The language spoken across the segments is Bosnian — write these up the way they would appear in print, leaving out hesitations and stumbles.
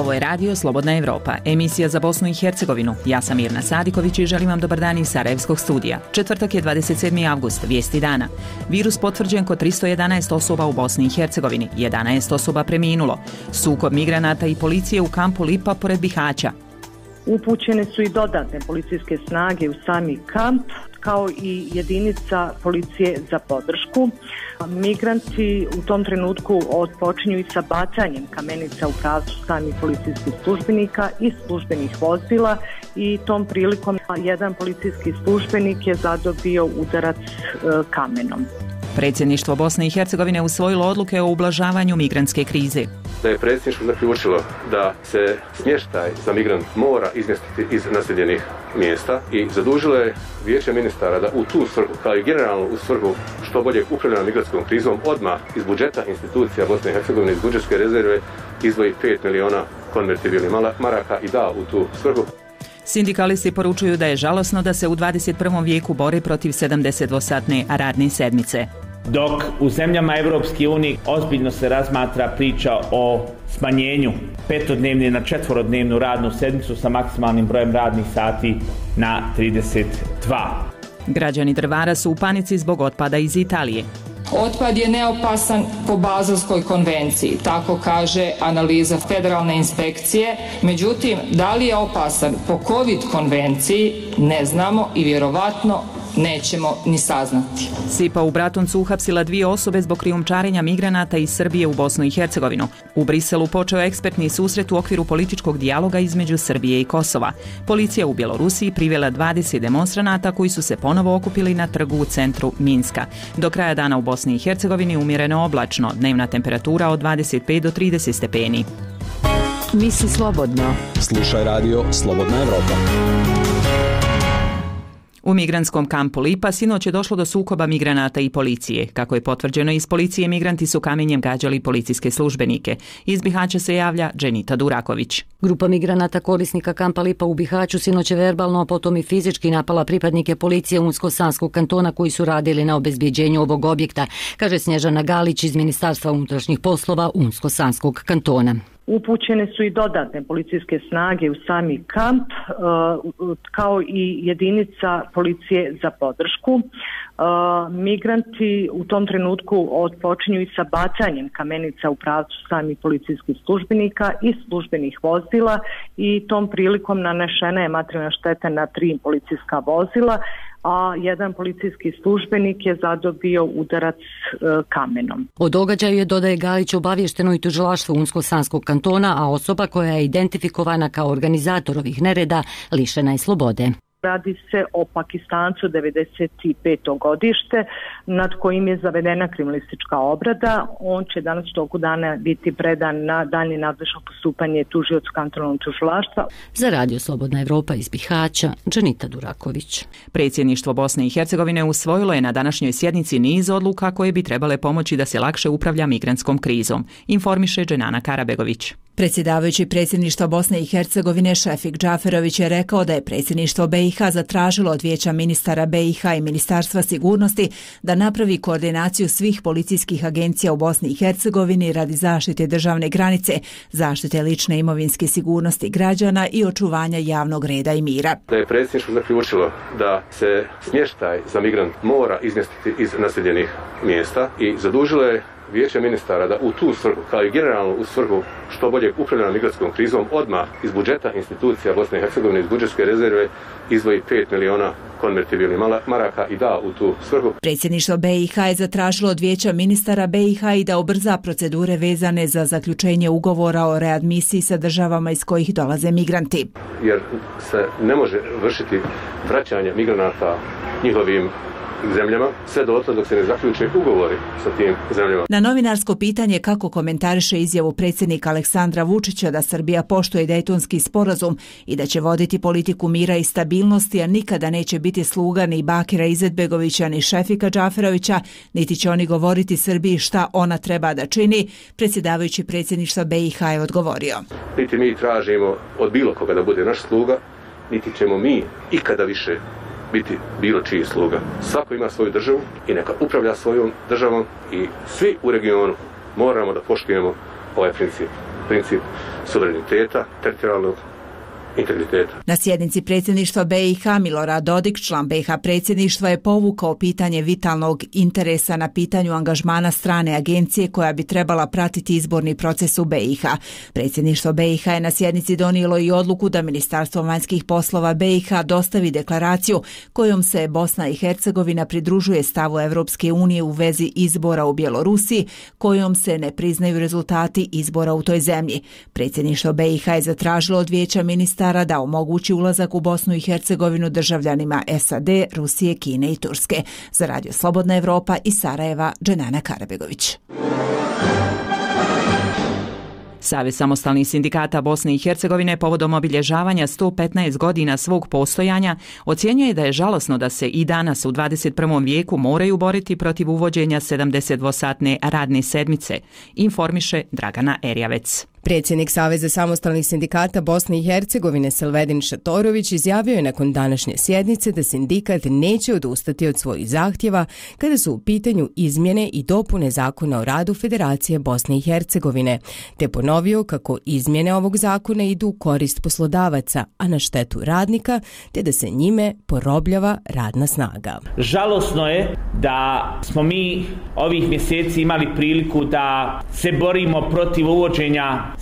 Ovo je radio Slobodna Evropa, emisija za Bosnu i Hercegovinu. Ja sam Mirna Sadiković i želim vam dobar dan iz Sarajevskog studija. Četvrtak je 27. avgust, vijesti dana. Virus potvrđen kod 311 osoba u Bosni i Hercegovini, 11 osoba preminulo. Sukob migranata i policije u kampu Lipa pored Bihaća. Upućene su i dodatne policijske snage u sami kamp, kao i jedinica policije za podršku. Migranti u tom trenutku počinju i sa bacanjem kamenica u pravcu samih policijskih službenika i službenih vozila i tom prilikom jedan policijski službenik je zadobio udarac kamenom. Predsjedništvo Bosne i Hercegovine usvojilo odluke o ublažavanju migrantske krize. Da je predsjedništvo zaključilo da se smještaj za migrant mora izmjestiti iz naseljenih mjesta i zadužilo je Vijeće ministara da u tu svrhu, kao i generalno u svrhu što bolje upravljanja migrantskom krizom, odmah iz budžeta institucija Bosne i Hercegovine, iz budžetske rezerve izdvoji 5 miliona konvertibilnih maraka i da u tu svrhu. Sindikalisti poručuju da je žalosno da se u 21. vijeku bore protiv 72-satne radne sedmice. Dok u zemljama Evropske unije ozbiljno se razmatra priča o smanjenju 5-dnevne na 4-dnevnu radnu sedmicu sa maksimalnim brojem radnih sati na 32. Građani Drvara su u panici zbog otpada iz Italije. Otpad je neopasan po Bazelskoj konvenciji, tako kaže analiza federalne inspekcije. Međutim, da li je opasan po COVID konvenciji, ne znamo i vjerovatno nećemo ni saznati. SIPA u Bratuncu uhapsila 2 osobe zbog krijumčarenja migranata iz Srbije u Bosnu i Hercegovinu. U Briselu počeo ekspertni susret u okviru političkog dijaloga između Srbije i Kosova. Policija u Bjelorusiji privela 20 demonstranata koji su se ponovo okupili na trgu u centru Minska. Do kraja dana u Bosni i Hercegovini umjereno oblačno, dnevna temperatura od 25 do 30 stepeni. Misli slobodno. Slušaj radio Slobodna Evropa. U migrantskom kampu Lipa sinoć je došlo do sukoba migranata i policije. Kako je potvrđeno iz policije, migranti su kamenjem gađali policijske službenike. Iz Bihaća se javlja Dženita Duraković. Grupa migranata korisnika kampa Lipa u Bihaću sinoć je verbalno, a potom i fizički napala pripadnike policije Unsko-Sanskog kantona koji su radili na obezbjeđenju ovog objekta, kaže Snježana Galić iz Ministarstva unutrašnjih poslova Unsko-Sanskog kantona. Upućene su i dodatne policijske snage u sami kamp, kao i jedinica policije za podršku. Migranti u tom trenutku počinju i sa bacanjem kamenica u pravcu samih policijskih službenika i službenih vozila i tom prilikom nanešena je materijalna šteta na 3 policijska vozila, a jedan policijski službenik je zadobio udarac kamenom. O događaju je, dodaje Galić, obavješteno i tužilaštvo Unsko-Sanskog kantona, a osoba koja je identifikovana kao organizator ovih nereda lišena je slobode. Radi se o Pakistancu 95. godište nad kojim je zavedena kriminalistička obrada. On će danas u toku dana biti predan na daljnje nadležno postupanje tužiocu kantonalnog tužilaštva. Za radio Slobodna Evropa iz Bihaća, Dženita Duraković. Predsjedništvo Bosne i Hercegovine usvojilo je na današnjoj sjednici niz odluka koje bi trebale pomoći da se lakše upravlja migrantskom krizom, informiše Dženana Karabegović. Predsjedavajući predsjedništva Bosne i Hercegovine Šefik Džaferović je rekao da je predsjedništvo BiH zatražilo od Vijeća ministara BiH i Ministarstva sigurnosti da napravi koordinaciju svih policijskih agencija u Bosni i Hercegovini radi zaštite državne granice, zaštite lične imovinske sigurnosti građana i očuvanja javnog reda i mira. Da je predsjedništvo zaključilo da se smještaj za migrant mora izmjestiti iz naseljenih mjesta i zadužilo je Vijeće ministara da u tu svrhu, kao i generalno u svrhu što bolje upravljanja migrantskom krizom, odmah iz budžeta institucija Bosne i Hercegovine, iz budžetske rezerve izdvoji 5 miliona konvertibilnih maraka i da u tu svrhu. Predsjedništvo BiH je zatražilo od Vijeća ministara BiH i da ubrza procedure vezane za zaključenje ugovora o readmisiji sa državama iz kojih dolaze migranti. Jer se ne može vršiti vraćanje migranata njihovim zemljama, sve do dok se ne zaključe ugovori sa tim zemljama. Na novinarsko pitanje kako komentariše izjavu predsjednika Aleksandra Vučića da Srbija poštuje Dejtonski sporazum i da će voditi politiku mira i stabilnosti, a nikada neće biti sluga ni Bakira Izetbegovića ni Šefika Džaferovića, niti će oni govoriti Srbiji šta ona treba da čini, predsjedavajući predsjedništva BiH je odgovorio. Niti mi tražimo od bilo koga da bude naš sluga, niti ćemo mi ikada više biti bilo čiji sluga. Svako ima svoju državu i neka upravlja svojom državom i svi u regionu moramo da poštujemo ovaj princip. princip suvereniteta, teritorijalnog integriteta. Na sjednici predsjedništva BiH Milorad Dodik, član BiH predsjedništva, je povukao pitanje vitalnog interesa na pitanju angažmana strane agencije koja bi trebala pratiti izborni proces u BiH. Predsjedništvo BiH je na sjednici donijelo i odluku da Ministarstvo vanjskih poslova BiH dostavi deklaraciju kojom se Bosna i Hercegovina pridružuje stavu Europske unije u vezi izbora u Bjelorusiji, kojom se ne priznaju rezultati izbora u toj zemlji. Predsjedništvo BiH je zatražilo od Vijeća ministara da omogući ulazak u Bosnu i Hercegovinu državljanima SAD, Rusije, Kine i Turske. Za Radio Slobodna Evropa iz Sarajeva, Dženana Karabegović. Savez samostalnih sindikata Bosne i Hercegovine povodom obilježavanja 115 godina svog postojanja ocjenjuje da je žalosno da se i danas u 21. vijeku moraju boriti protiv uvođenja 72-satne radne sedmice, informiše Dragana Erjavec. Predsjednik Saveza samostalnih sindikata Bosne i Hercegovine Selvedin Šatorović izjavio je nakon današnje sjednice da sindikat neće odustati od svojih zahtjeva kada su u pitanju izmjene i dopune Zakona o radu Federacije Bosne i Hercegovine, te ponovio kako izmjene ovog zakona idu u korist poslodavaca, a na štetu radnika, te da se njime porobljava radna snaga. Žalosno je da smo mi ovih mjeseci imali priliku da se borimo protiv uvođenja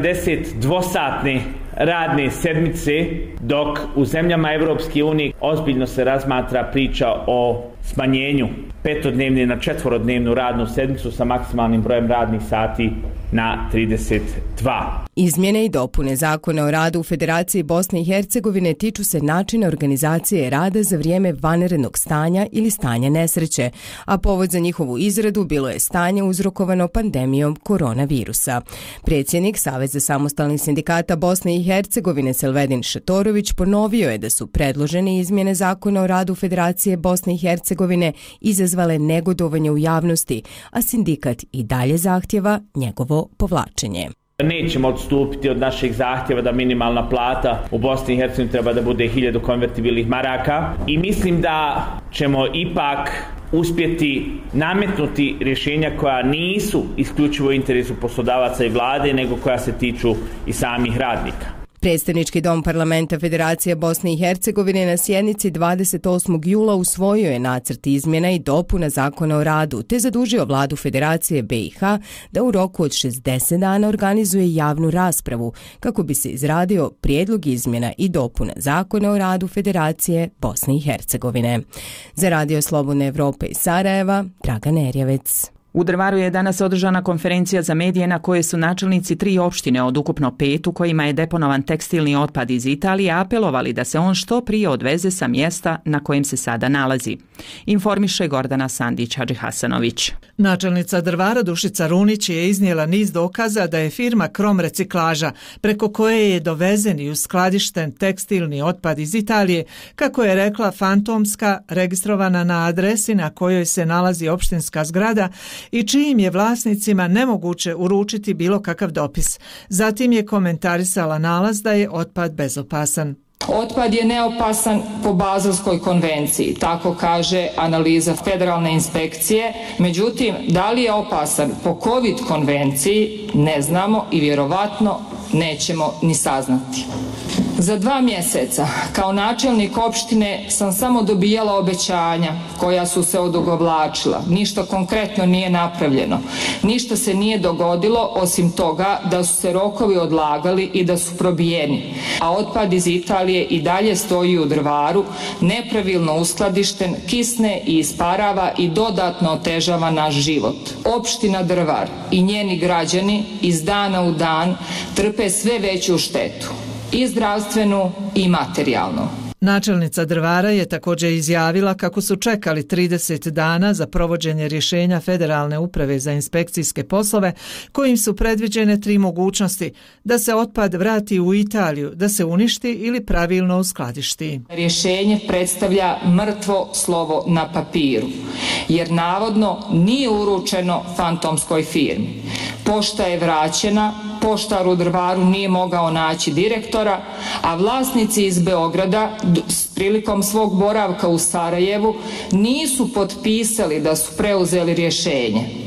72-satne radne sedmice, dok u zemljama Europske unije ozbiljno se razmatra priča o smanjenju petodnevne na četvorodnevnu radnu sedmicu sa maksimalnim brojem radnih sati na 32. Izmjene i dopune Zakona o radu u Federaciji Bosne i Hercegovine tiču se načina organizacije rada za vrijeme vanrednog stanja ili stanja nesreće, a povod za njihovu izradu bilo je stanje uzrokovano pandemijom koronavirusa. Predsjednik Saveza samostalnih sindikata Bosne i Hercegovine Selvedin Šatorović ponovio je da su predložene izmjene Zakona o radu Federacije Bosne i Hercegovine izazvale negodovanje u javnosti, a sindikat i dalje zahtjeva njegovo povlačenje. Nećemo odstupiti od naših zahtjeva da minimalna plata u Bosni i Hercegovini treba da bude 1000 konvertibilnih maraka i mislim da ćemo ipak uspjeti nametnuti rješenja koja nisu isključivo u interesu poslodavaca i vlade, nego koja se tiču i samih radnika. Predstavnički dom parlamenta Federacije Bosne i Hercegovine na sjednici 28. jula usvojio je nacrt izmjena i dopuna Zakona o radu, te zadužio vladu Federacije BiH da u roku od 60 dana organizuje javnu raspravu kako bi se izradio prijedlog izmjena i dopuna Zakona o radu Federacije Bosne i Hercegovine. Za Radio Slobodne Evrope iz Sarajeva, Dragan Erjavec. U Drvaru je danas održana konferencija za medije na kojoj su načelnici 3 opštine od ukupno 5 u kojima je deponovan tekstilni otpad iz Italije apelovali da se on što prije odveze sa mjesta na kojem se sada nalazi. Informiše Gordana Sandić-Hadžihasanović. Načelnica Drvara Dušica Runić je iznijela niz dokaza da je firma Krom Reciklaža, preko koje je dovezen i uskladišten tekstilni otpad iz Italije, kako je rekla, fantomska, registrovana na adresi na kojoj se nalazi opštinska zgrada i čijim je vlasnicima nemoguće uručiti bilo kakav dopis. Zatim je komentarisala nalaz da je otpad bezopasan. Otpad je neopasan po Bazelskoj konvenciji, tako kaže analiza Federalne inspekcije. Međutim, da li je opasan po COVID konvenciji ne znamo i vjerovatno nećemo ni saznati. Za 2 mjeseca kao načelnik opštine sam samo dobijala obećanja koja su se odugovlačila. Ništa konkretno nije napravljeno. Ništa se nije dogodilo osim toga da su se rokovi odlagali i da su probijeni. A otpad iz Italije i dalje stoji u Drvaru, nepravilno uskladišten, kisne i isparava i dodatno otežava naš život. Opština Drvar i njeni građani iz dana u dan trpe sve veću štetu. I zdravstvenu i materijalnu. Načelnica Drvara je također izjavila kako su čekali 30 dana za provođenje rješenja Federalne uprave za inspekcijske poslove, kojim su predviđene 3 mogućnosti: da se otpad vrati u Italiju, da se uništi ili pravilno uskladišti. Rješenje predstavlja mrtvo slovo na papiru, jer navodno nije uručeno fantomskoj firmi. Pošta je vraćena, poštar u Drvaru nije mogao naći direktora, a vlasnici iz Beograda prilikom svog boravka u Sarajevu nisu potpisali da su preuzeli rješenje.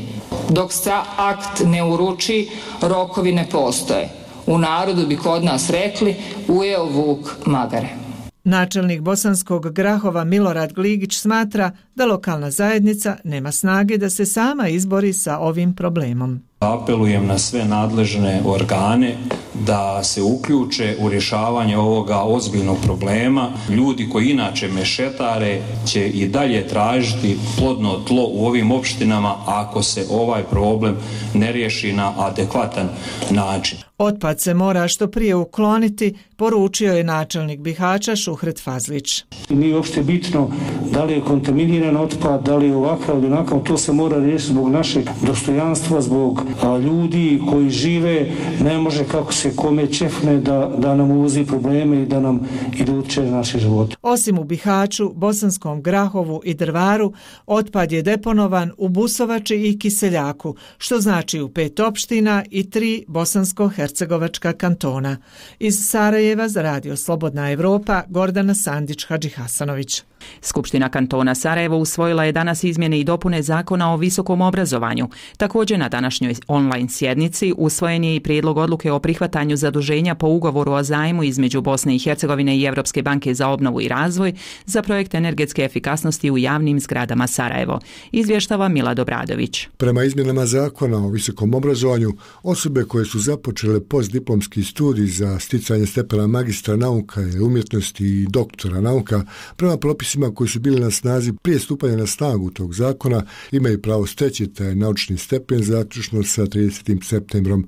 Dok se akt ne uruči, rokovi ne postoje. U narodu bi kod nas rekli ujeo vuk magare. Načelnik Bosanskog Grahova Milorad Gligić smatra da lokalna zajednica nema snage da se sama izbori sa ovim problemom. Apelujem na sve nadležne organe da se uključe u rješavanje ovoga ozbiljnog problema. Ljudi koji inače mešetare će i dalje tražiti plodno tlo u ovim opštinama ako se ovaj problem ne riješi na adekvatan način. Otpad se mora što prije ukloniti, poručio je načelnik Bihaća Šuhret Fazlić. Nije uopšte bitno da li je kontaminiran otpad, da li je ovakav ili onakav, to se mora riješiti zbog našeg dostojanstva, zbog ljudi koji žive. Ne može kako se kome čefne da nam uvozi probleme i da nam iduće naše živote. Osim u Bihaću, Bosanskom Grahovu i Drvaru, otpad je deponovan u Busovači i Kiseljaku, što znači u 5 opština i 3 bosansko-hercegovačka kantona. Iz Sarajeva za Radio Slobodna Evropa, Gordana Sandić Hadžihasanović. Skupština kantona Sarajevo usvojila je danas izmjene i dopune Zakona o visokom obrazovanju. Također na današnjoj online sjednici usvojen je i prijedlog odluke o prihvatanju zaduženja po ugovoru o zajmu između Bosne i Hercegovine i Europske banke za obnovu i razvoj za projekt energetske efikasnosti u javnim zgradama Sarajevo. Izvještava Milad Obradović. Prema izmjenama Zakona o visokom obrazovanju, osobe koje su započele postdiplomski studij za sticanje stepena magistra nauka i umjetnosti i doktora nauka, prema propisima koji su bili na snazi prije stupanja na snagu tog zakona, imaju pravo steći taj naučni stepen zaključno sa 30. septembrom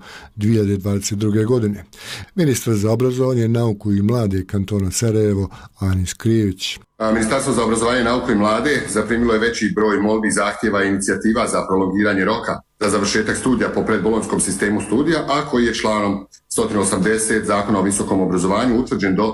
2022. godine. Ministar za obrazovanje, nauku i mlade kantona Sarajevo, Anis Krijević. Ministarstvo za obrazovanje, nauku i mlade zaprimilo je veći broj molbi, zahtjeva i inicijativa za prolongiranje roka za završetak studija po predbolonjskom sistemu studija, a koji je članom 180 Zakona o visokom obrazovanju utvrđen do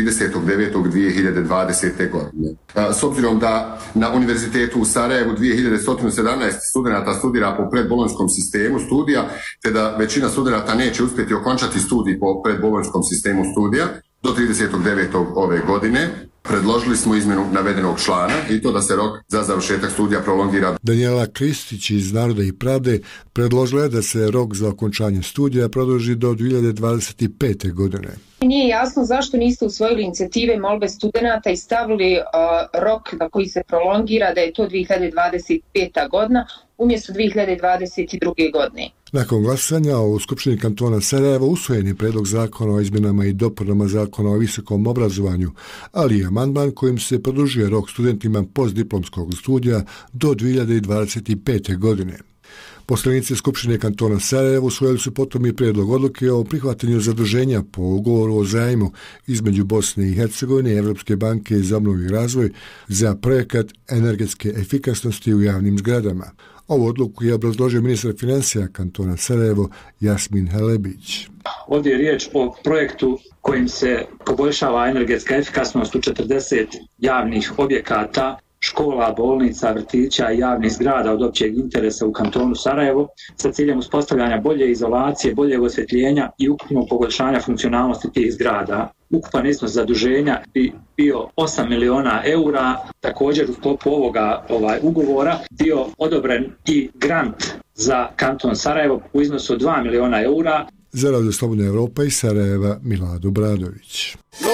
30.9.2020. godine. S obzirom da na Univerzitetu u Sarajevu 2117 studenata studira po predbolonjskom sistemu studija, te da većina studenata neće uspjeti okončati studij po predbolonjskom sistemu studija do 30.9. ove godine, predložili smo izmjenu navedenog člana i to da se rok za završetak studija prolongira. Daniela Kristić iz Naroda i pravde predložila je da se rok za okončanje studija produži do 2025. godine. Nije jasno zašto niste usvojili inicijative molbe studenata i stavili rok na koji se prolongira da je to 2025. godina umjesto 2022. godine. Nakon glasanja u Skupštini kantona Sarajevo usvojen je predlog zakona o izmjenama i dopunama Zakona o visokom obrazovanju, ali i amandman kojim se produžuje rok studentima postdiplomskog studija do 2025. godine. Poslanici Skupštine kantona Sarajevo usvojili su potom i prijedlog odluke o prihvatanju zaduženja po ugovoru o zajmu između Bosne i Hercegovine i Europske banke za obnovu i razvoj za projekat energetske efikasnosti u javnim zgradama. Ovu odluku je obrazložio ministar financija kantona Sarajevo Jasmin Helebić. Ovdje je riječ o projektu kojim se poboljšava energetska efikasnost u 40 javnih objekata, škola, bolnica, vrtića i javnih zgrada od općeg interesa u kantonu Sarajevo sa ciljem uspostavljanja bolje izolacije, boljeg osvjetljenja i ukupnog poboljšanja funkcionalnosti tih zgrada. Ukupan iznos zaduženja bi bio 8 miliona eura. Također u sklopu ovoga ugovora bio odobren i grant za kanton Sarajevo u iznosu od 2 miliona eura. Za Radio Slobodna Evropa iz Sarajeva Milad Obradović.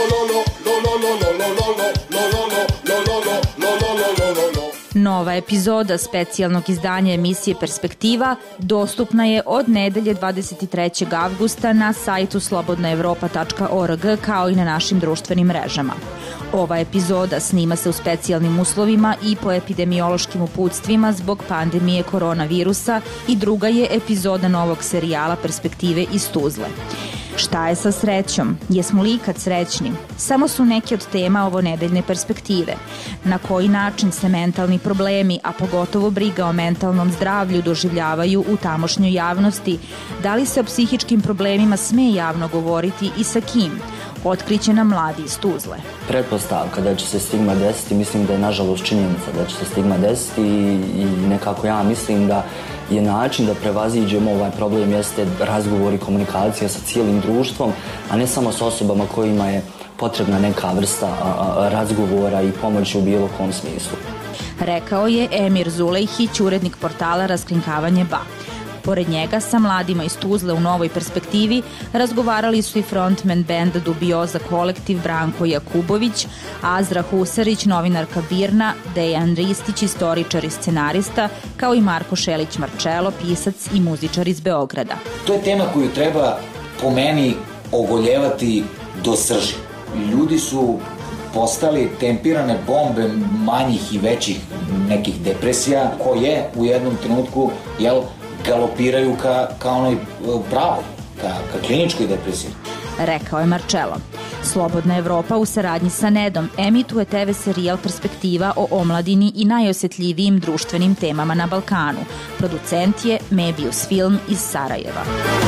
Nova epizoda specijalnog izdanja emisije Perspektiva dostupna je od nedelje 23. avgusta na sajtu slobodnaevropa.org kao i na našim društvenim mrežama. Ova epizoda snima se u specijalnim uslovima i po epidemiološkim uputstvima zbog pandemije koronavirusa i druga je epizoda novog serijala Perspektive iz Tuzle. Šta je sa srećom? Jesmo li ikad srećni? Samo su neke od tema ovo nedeljne Perspektive. Na koji način se mentalni problemi, a pogotovo briga o mentalnom zdravlju doživljavaju u tamošnjoj javnosti? Da li se o psihičkim problemima sme javno govoriti i sa kim? Otkriće nam mladi iz Tuzle. Pretpostavka da će se stigma desiti, mislim da je nažalost činjenica da će se stigma desiti i nekako ja mislim da je način da prevaziđemo ovaj problem jeste razgovor i komunikacija sa cijelim društvom, a ne samo s osobama kojima je potrebna neka vrsta razgovora i pomoći u bilo kom smislu. rekao je Emir Zulejhić, urednik portala Raskrinkavanje BA. Pored njega sa mladima iz Tuzle u Novoj perspektivi razgovarali su i frontman benda Dubioza kolektiv Branko Jakubović, Azra Husarić, novinarka Birna, Dejan Ristić, istoričar i scenarista, kao i Marko Šelić Marčelo, pisac i muzičar iz Beograda. To je tema koju treba, po meni, ogoljevati do srži. Ljudi su postali tempirane bombe manjih i većih nekih depresija koje u jednom trenutku, galopiraju ka onoj pravoj, ka kliničkoj depresiji. Rekao je Marčelo. Slobodna Evropa u saradnji sa Nedom emituje TV serijal Perspektiva o omladini i najosjetljivijim društvenim temama na Balkanu. Producent je Mebius Film iz Sarajeva.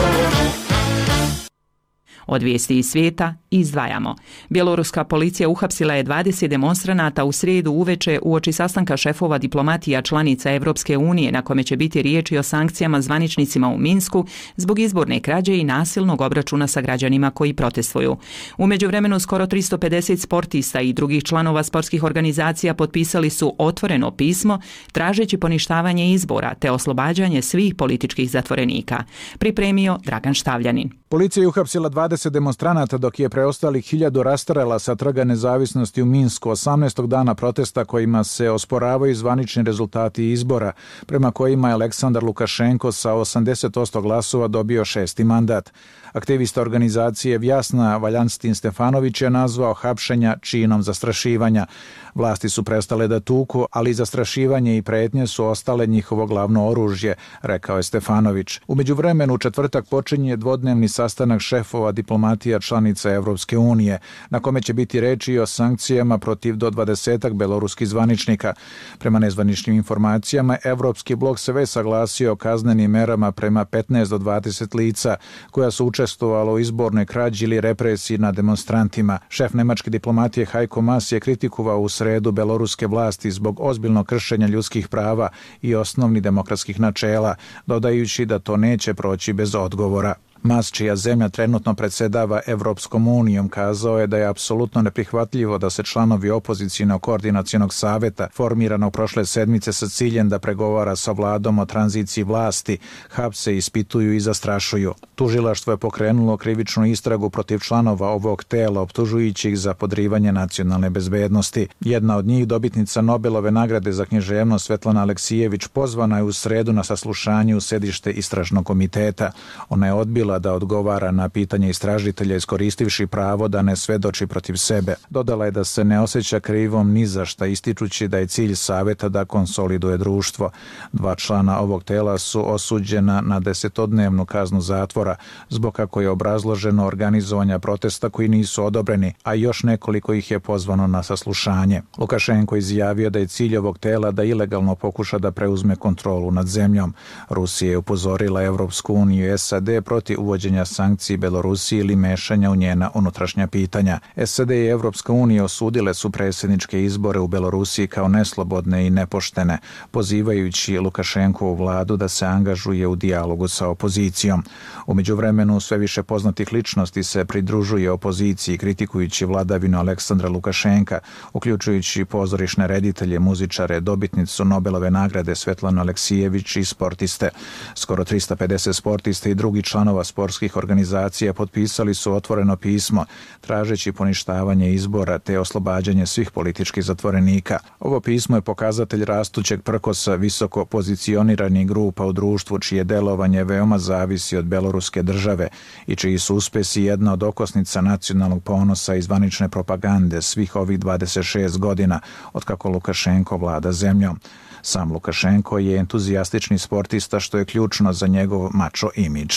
Od vijesti iz svijeta izdvajamo. Bjeloruska policija uhapsila je 20 demonstranata u srijedu uveče uoči sastanka šefova diplomatija članica Evropske unije na kome će biti riječi o sankcijama zvaničnicima u Minsku zbog izborne krađe i nasilnog obračuna sa građanima koji protestuju. U međuvremenu skoro 350 sportista i drugih članova sportskih organizacija potpisali su otvoreno pismo tražeći poništavanje izbora te oslobađanje svih političkih zatvorenika. Pripremio Dragan Štavljanin. Policija je uhapsila 20 demonstranata dok je preostalih 1000 rastrela sa Trga nezavisnosti u Minsku 18. dana protesta kojima se osporavaju zvanični rezultati izbora, prema kojima je Aleksandar Lukašenko sa 80% glasova dobio 6. mandat. Aktivista organizacije Vjasna Valjanstin Stefanović je nazvao hapšenja činom zastrašivanja. Vlasti su prestale da tuku, ali zastrašivanje i pretnje su ostale njihovo glavno oružje, rekao je Stefanović. U međuvremenu u četvrtak počinje dvodnevni sastanak šefova diplomatija članica Evropske unije, na kome će biti reči i o sankcijama protiv do 20 beloruskih zvaničnika. Prema nezvaničnim informacijama, Evropski blok se već saglasio o kaznenim merama prema 15 do 20 lica koja su učestvovalo u izbornoj krađi ili represiji nad demonstrantima. Šef nemačke diplomatije Heiko Maas je kritikovao u sredu beloruske vlasti zbog ozbiljnog kršenja ljudskih prava i osnovnih demokratskih načela, dodajući da to neće proći bez odgovora. Maas, čija zemlja trenutno predsjedava Evropskom unijom, kazao je da je apsolutno neprihvatljivo da se članovi opozicionog koordinacionog saveta, formiranog prošle sedmice sa ciljem da pregovara sa vladom o tranziciji vlasti, hapse, ispituju i zastrašuju. Tužilaštvo je pokrenulo krivičnu istragu protiv članova ovog tela, optužujući ih za podrivanje nacionalne bezbednosti. Jedna od njih, dobitnica Nobelove nagrade za književnost Svetlana Aleksijević, pozvana je u sredu na saslušanje u sedište istražnog komiteta. Ona je odbila da odgovara na pitanje istražitelja iskoristivši pravo da ne svedoči protiv sebe. Dodala je da se ne osjeća krivom ni za šta, ističući da je cilj saveta da konsoliduje društvo. 2 člana ovog tela su osuđena na 10-dnevnu kaznu zatvora zbog, kako je obrazloženo, organizovanja protesta koji nisu odobreni, a još nekoliko ih je pozvano na saslušanje. Lukašenko izjavio da je cilj ovog tela da ilegalno pokuša da preuzme kontrolu nad zemljom. Rusija je upozorila Evropsku uniju i SAD protiv uvođenja sankciji Belorusiji ili mešanja u njena unutrašnja pitanja. SAD i Evropska unija osudile su predsjedničke izbore u Belorusiji kao neslobodne i nepoštene, pozivajući Lukašenkovu vladu da se angažuje u dijalogu sa opozicijom. U međuvremenu sve više poznatih ličnosti se pridružuje opoziciji, kritikujući vladavinu Aleksandra Lukašenka, uključujući pozorišne reditelje, muzičare, dobitnicu Nobelove nagrade Svetlanu Aleksijević i sportiste. Skoro 350 sportista i drugi članova sportskih organizacija potpisali su otvoreno pismo tražeći poništavanje izbora te oslobađanje svih političkih zatvorenika. Ovo pismo je pokazatelj rastućeg prkosa visoko pozicioniranih grupa u društvu čije delovanje veoma zavisi od beloruske države i čiji su uspesi jedna od okosnica nacionalnog ponosa i zvanične propagande svih ovih 26 godina otkako Lukašenko vlada zemljom. Sam Lukašenko je entuzijastični sportista, što je ključno za njegov mačo imidž.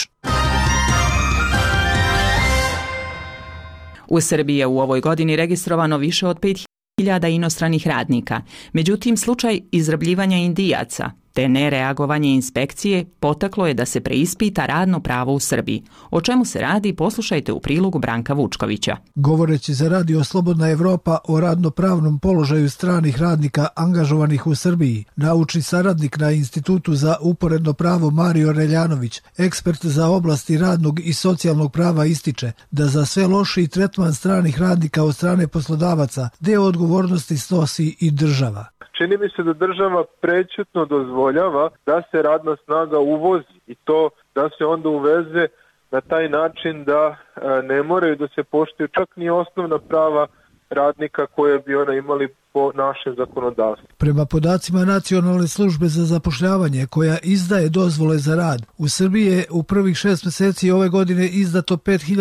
U Srbiji je u ovoj godini registrovano više od 5.000 inostranih radnika. Međutim, slučaj izrabljivanja Indijaca te nereagovanje inspekcije potaklo je da se preispita radno pravo u Srbiji. O čemu se radi, poslušajte u prilogu Branka Vučkovića. Govoreći za Radio Slobodna Evropa o radnopravnom položaju stranih radnika angažovanih u Srbiji, naučni saradnik na Institutu za uporedno pravo Mario Reljanović, ekspert za oblasti radnog i socijalnog prava, ističe da za sve lošiji tretman stranih radnika od strane poslodavaca deo odgovornosti snosi i država. čini mi se da država prećutno dozvoljava da se radna snaga uvozi i to da se onda uveze na taj način da ne moraju da se poštuju čak ni osnovna prava radnika koje bi ona imali po našem zakonodavstvu. Prema podacima Nacionalne službe za zapošljavanje koja izdaje dozvole za rad, u Srbiji je u prvih 6 meseci ove godine izdato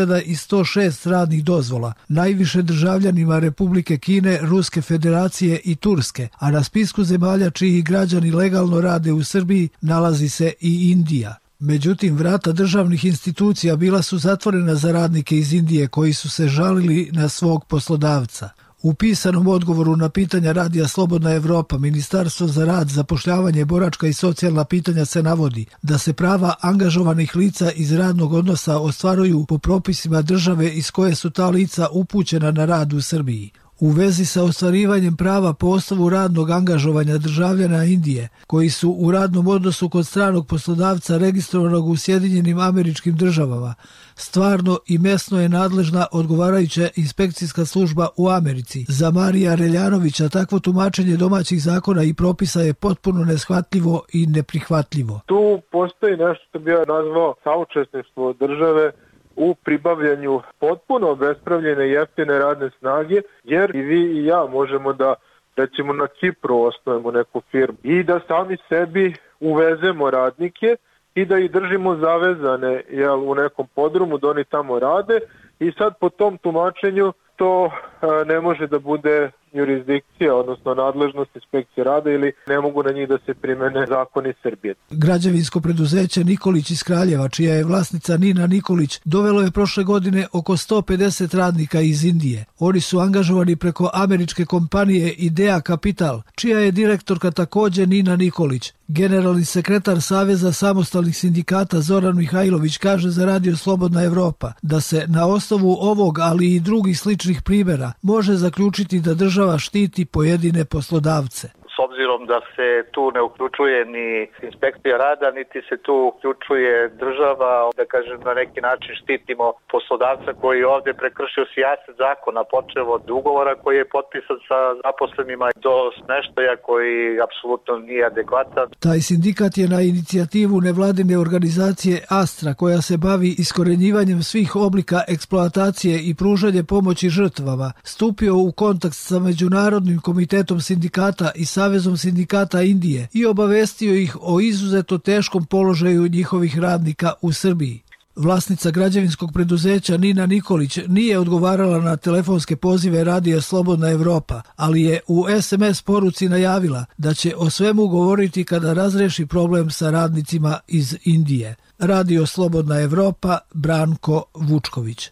5106 radnih dozvola, najviše državljanima Republike Kine, Ruske federacije i Turske, a na spisku zemalja čiji građani legalno rade u Srbiji nalazi se i Indija. Međutim, vrata državnih institucija bila su zatvorena za radnike iz Indije koji su se žalili na svog poslodavca. U pisanom odgovoru na pitanja Radija Slobodna Evropa, Ministarstvo za rad, zapošljavanje, boračka i socijalna pitanja se navodi da se prava angažovanih lica iz radnog odnosa ostvaruju po propisima države iz koje su ta lica upućena na rad u Srbiji. U vezi sa ostvarivanjem prava po osnovu radnog angažovanja državljana Indije, koji su u radnom odnosu kod stranog poslodavca registrovanog u Sjedinjenim Američkim Državama, stvarno i mesno je nadležna odgovarajuća inspekcijska služba u Americi. Za Marija Reljanovića takvo tumačenje domaćih zakona i propisa je potpuno neshvatljivo i neprihvatljivo. Tu postoji nešto što bi ja nazvao saučesništvo države u pribavljanju potpuno obespravljene jeftine radne snage, jer i vi i ja možemo da, recimo, na Kipru osnovimo neku firmu i da sami sebi uvezemo radnike i da ih držimo zavezane u nekom podrumu da oni tamo rade i sad po tom tumačenju to ne može da bude jurisdikcija, odnosno nadležnost inspekcije rada ili ne mogu na njih da se primene zakoni Srbije. Građevinsko preduzeće Nikolić iz Kraljeva, čija je vlasnica Nina Nikolić, dovelo je prošle godine oko 150 radnika iz Indije. Oni su angažovani preko američke kompanije Idea Capital, čija je direktorka također Nina Nikolić. Generalni sekretar Saveza samostalnih sindikata Zoran Mihajlović kaže za Radio Slobodna Evropa da se na osnovu ovog, ali i drugih sličnih primjera može zaključiti da država štiti pojedine poslodavce. S obzirom da se tu ne uključuje ni inspekcija rada, niti se tu uključuje država, da kažem na neki način štitimo poslodavca koji je ovdje prekršio sijaset zakona, počev od ugovora koji je potpisan sa zaposlenima do smeštaja koji apsolutno nije adekvatan. Taj sindikat je na inicijativu nevladine organizacije Astra, koja se bavi iskorenjivanjem svih oblika eksploatacije i pružanje pomoći žrtvama, stupio u kontakt sa Međunarodnim komitetom sindikata i Savezom sindikata Indije i obavestio ih o izuzetno teškom položaju njihovih radnika u Srbiji. Vlasnica građevinskog preduzeća Nina Nikolić nije odgovarala na telefonske pozive Radija Slobodna Evropa, ali je u SMS poruci najavila da će o svemu govoriti kada razreši problem sa radnicima iz Indije. Radio Slobodna Evropa, Branko Vučković.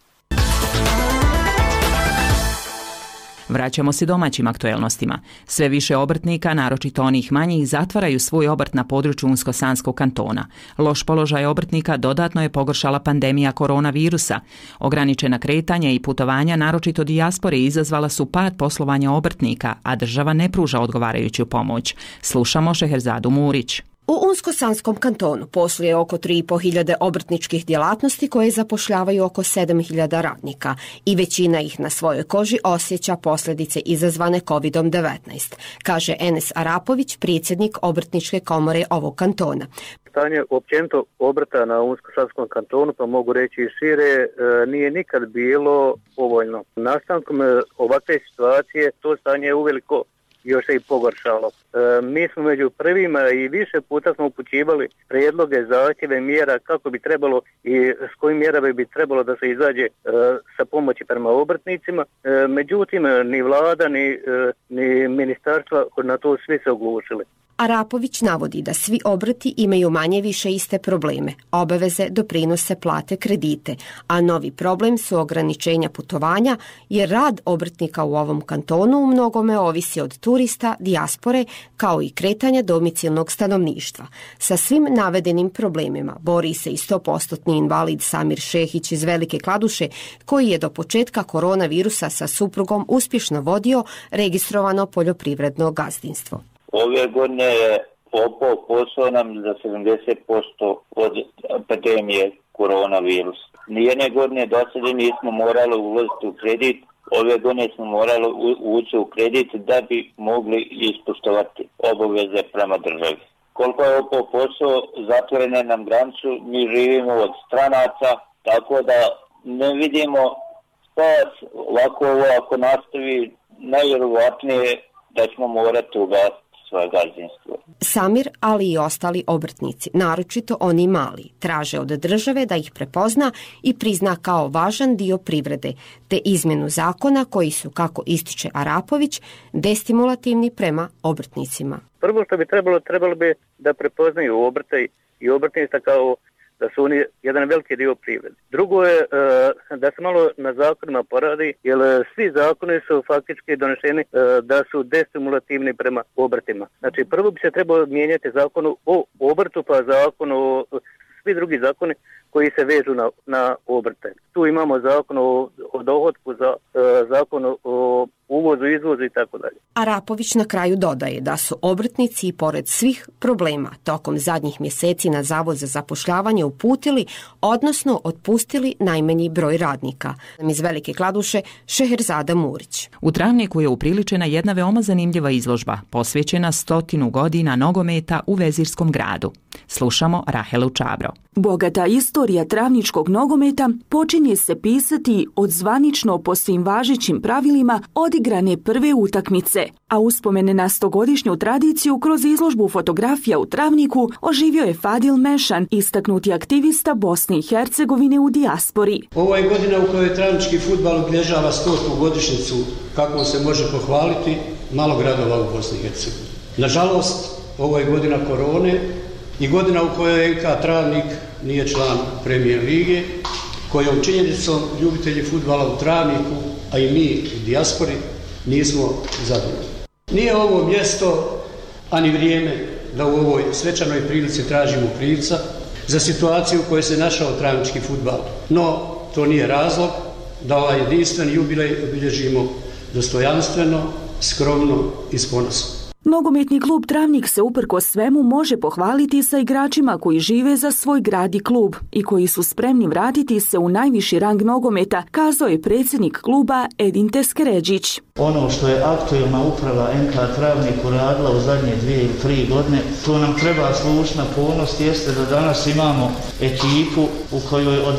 Vraćamo se domaćim aktuelnostima. Sve više obrtnika, naročito onih manjih, zatvaraju svoj obrt na području Unsko-Sanskog kantona. Loš položaj obrtnika dodatno je pogoršala pandemija koronavirusa. Ograničena kretanja i putovanja, naročito dijaspore, izazvala su pad poslovanja obrtnika, a država ne pruža odgovarajuću pomoć. Slušamo Šeherzadu Murić. U Unsko-Sanskom kantonu posluje oko 3.500 obrtničkih djelatnosti koje zapošljavaju oko 7.000 radnika i većina ih na svojoj koži osjeća posljedice izazvane COVID-19, kaže Enes Arapović, predsjednik obrtničke komore ovog kantona. Stanje općenito obrta na Unsko-Sanskom kantonu, pa mogu reći i šire, nije nikad bilo povoljno. Nastankom ovakve situacije to stanje je uveliko još se i pogoršalo. Mi smo među prvima i više puta smo upućivali prijedloge, zahtjeve, mjera kako bi trebalo i s kojim mjerama bi trebalo da se izađe sa pomoći prema obrtnicima. Međutim, ni vlada, ni ministarstva na to svi se oglušili. Arapović navodi da svi obrti imaju manje više iste probleme, obaveze, doprinose, plate, kredite, a novi problem su ograničenja putovanja, jer rad obrtnika u ovom kantonu u mnogome ovisi od turista, dijaspore, kao i kretanja domicilnog stanovništva. Sa svim navedenim problemima bori se i 100% invalid Samir Šehić iz Velike Kladuše, koji je do početka koronavirusa sa suprugom uspješno vodio registrovano poljoprivredno gazdinstvo. Ove godine je opao posao nam za 70% od pandemije koronavirusa. Nijedne godine do sada nismo morali ulaziti u kredit Ove godine smo morali ući u kredit da bi mogli ispoštovati obaveze prema državi. Koliko je ovo posao, zatvorene nam granicu, mi živimo od stranaca, tako da ne vidimo spas. Ovako ovo ako nastavi, najvjerovatnije da ćemo morati ugasiti svoje gazdinstvo. Samir, ali i ostali obrtnici, naročito oni mali, traže od države da ih prepozna i prizna kao važan dio privrede, te izmjenu zakona koji su, kako ističe Arapović, destimulativni prema obrtnicima. Prvo što bi trebalo bi da prepoznaju obrte i obrtnica kao da su oni jedan veliki dio privrede. Drugo je da se malo na zakonima poradi, jer svi zakoni su faktički doneseni da su destimulativni prema obrtima. Znači prvo bi se trebalo mijenjati zakon o obrtu, pa zakon o svi drugi zakoni koji se vežu na obrte. Tu imamo zakon o dohotku, zakon o uvozu, izvozu i tako dalje. Arapović na kraju dodaje da su obrtnici i pored svih problema tokom zadnjih mjeseci na Zavod za zapošljavanje uputili, odnosno otpustili najmanji broj radnika. Iz Velike Kladuše, Šeherzada Murić. U Travniku je upriličena jedna veoma zanimljiva izložba, posvećena 100 godina nogometa u Vezirskom gradu. Slušamo Rahelu Čabro. Bogata istorija travničkog nogometa počinje se pisati od zvanično po svim važećim pravilima odigrane prve utakmice, a uspomene na 100-godišnju tradiciju kroz izložbu fotografija u Travniku oživio je Fadil Mešan, istaknuti aktivista Bosne i Hercegovine u dijaspori. Ovo je godina u kojoj travnički fudbal obilježava 100. godišnjicu, kako se može pohvaliti, malo gradova u Bosni i Hercegovini. Nažalost, ovo je godina korone i godina u kojoj NK Travnik nije član Premijer lige, kojom činjenicom ljubitelji fudbala u Travniku, a i mi u dijaspori, nismo zadovoljni. Nije ovo mjesto, ani vrijeme da u ovoj svečanoj prilici tražimo krivca za situaciju u kojoj se našao travnički fudbal. No, to nije razlog da ovaj jedinstveni jubilej obilježimo dostojanstveno, skromno i s ponosom. Nogometni klub Travnik se uprkos svemu može pohvaliti sa igračima koji žive za svoj grad i klub i koji su spremni vratiti se u najviši rang nogometa, kazao je predsjednik kluba Edin Teskeređić. Ono što je aktualna uprava NK Travnik uradila u zadnje 2 ili 3 godine, to nam treba služna ponos, jeste da danas imamo ekipu u kojoj od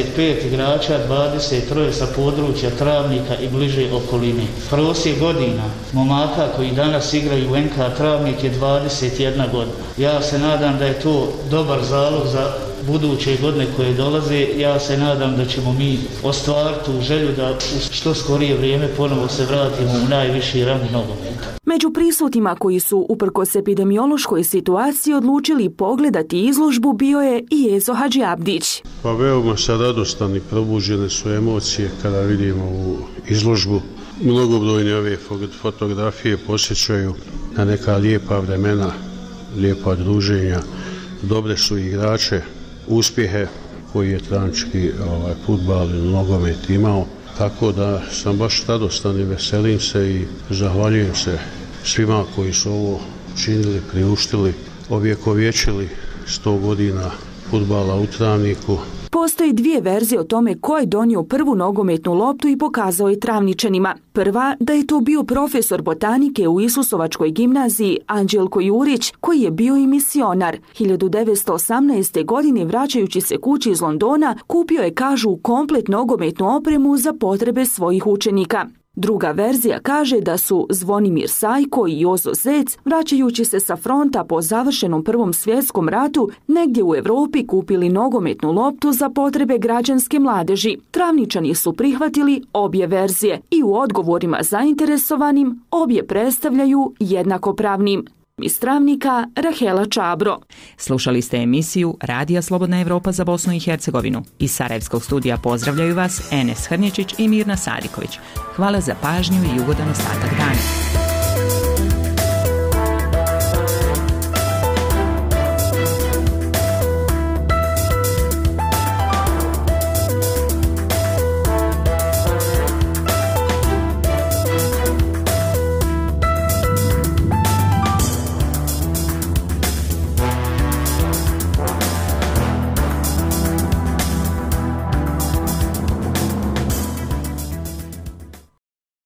25 igrača 23 sa područja Travnika i bliže okoline. Prosjek godina momaka koji danas igraju u NK Travnik je 21 godina. Ja se nadam da je to dobar zalog za buduće godine koje dolaze. Ja se nadam da ćemo mi ostvariti tu želju da u što skorije vrijeme ponovo se vratimo u najviši rang nogometa. Među prisutnima koji su uprkos epidemiološkoj situaciji odlučili pogledati izložbu bio je i Ezo Hadžiabdić. Pa veoma sa radostan i probuđene su emocije kada vidimo u izložbu. Mnogobrojne ove fotografije posjećaju na neka lijepa vremena, lijepa druženja, dobre su igrače, uspjehe koji je travnički fudbal i nogomet imao. Tako da sam baš radostan i veselim se i zahvaljujem se svima koji su ovo činili, priuštili, ovjekovječili 100 godina fudbala u Travniku. Postoji 2 verzije o tome ko je donio prvu nogometnu loptu i pokazao je Travničanima. Prva, da je to bio profesor botanike u Isusovačkoj gimnaziji Anđelko Jurić, koji je bio i misionar. 1918. godine, vraćajući se kući iz Londona, kupio je, kažu, komplet nogometnu opremu za potrebe svojih učenika. Druga verzija kaže da su Zvonimir Sajko i Jozo Zec, vraćajući se sa fronta po završenom Prvom svjetskom ratu, negdje u Europi kupili nogometnu loptu za potrebe građanske mladeži. Travničani su prihvatili obje verzije i u odgovorima zainteresovanim obje predstavljaju jednakopravnim. Iz Travnika, Rahela Čabro. Slušali ste emisiju Radija Slobodna Evropa za Bosnu i Hercegovinu. Iz Sarajevskog studija pozdravljaju vas Enes Hrničić i Mirna Sadiković. Hvala za pažnju i ugodan ostatak dana.